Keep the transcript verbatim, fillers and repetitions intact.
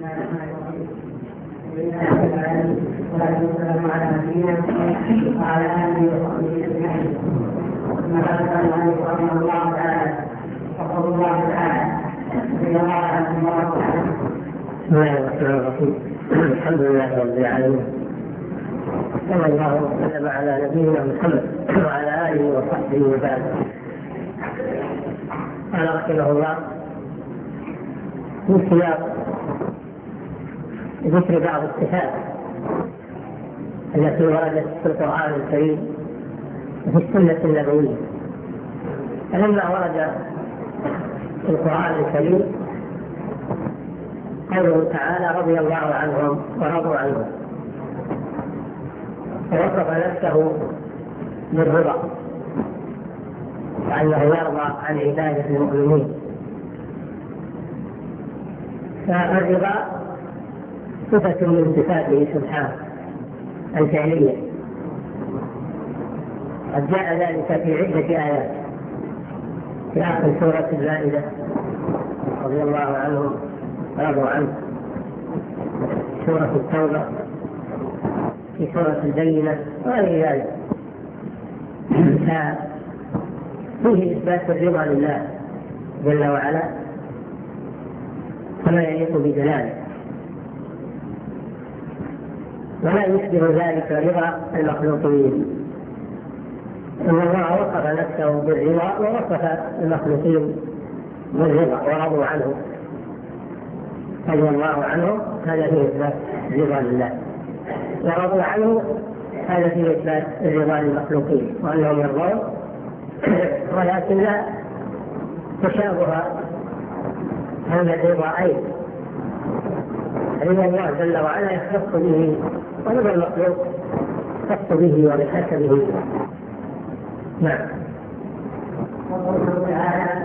والسلام على نبينا وعلى آله وصحبه أجمعين. ثم قال المؤلف رحمه الله تعالى يقول الله تعالى إن الله على الله تعالى. بسم الله الرحمن الرحيم. الحمد لله رب العالمين، صلى الله وسلم على نبينا محمد وعلى آله وصحبه وبعد. قال رحمه الله في سياق ذكر بعض الصفات التي وردت في القرآن الكريم وفي السنة النبوية. فلما ورد في القرآن الكريم قوله تعالى رضي الله عنهم ورضوا عنه، ووصف نفسه بالرضا وأنه يرضى عن عبادة المؤمنين. فالرضا صفة من صفاته سبحانه الفعلية، قد جاء ذلك في عدة آيات في آخر سورة المائدة رضي الله عنهم ورضوا عنه، سورة التوبة، في سورة البينة وغير ذلك. فيه إثبات الرضا لله جل وعلا كما يليق بجلاله، ولا يشبه ذلك رضا المخلوقين. إن الله وصف نفسه بالرضا ووصف المخلوقين بالرضا ورضوا عنه رضي الله عنه، هذا فيه إثبات الرضا لله، ورضوا عنه هذا فيه إثبات الرضا للمخلوقين وأنهم يرضون، ولكن لا تشابه هذا الرضاءين. رضا الله جل وعلا يختص به، ورضا المخلوق يختص به وبحسبه. نعم.